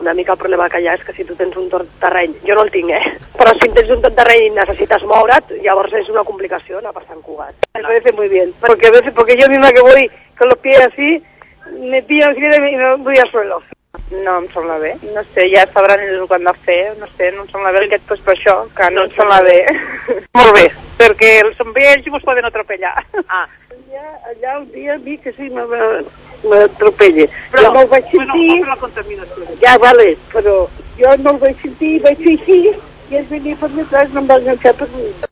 Una mica el problema que hi ha és que si tu tens un terreny, jo no el tinc, però si tens un terreny i necessites moure't, llavors és una complicació anar per Sant Cugat. Me parece muy bien, porque yo misma que voy con los pies así, me pillo enseguida y me voy al suelo. No em sembla bé. No sé, ja sabran ells quan de fer, no sé, no em sembla bé aquest, doncs per això, que no em sembla bé. Molt bé. Perquè són vells i mos poden atropellar. Allà un dia vi que sí m'atropella. Però no ho vaig sentir. La contaminació. Ja, vale, però jo no ho vaig sentir, vaig fer així, i ells venia per detrás, no em va enganxar per mi.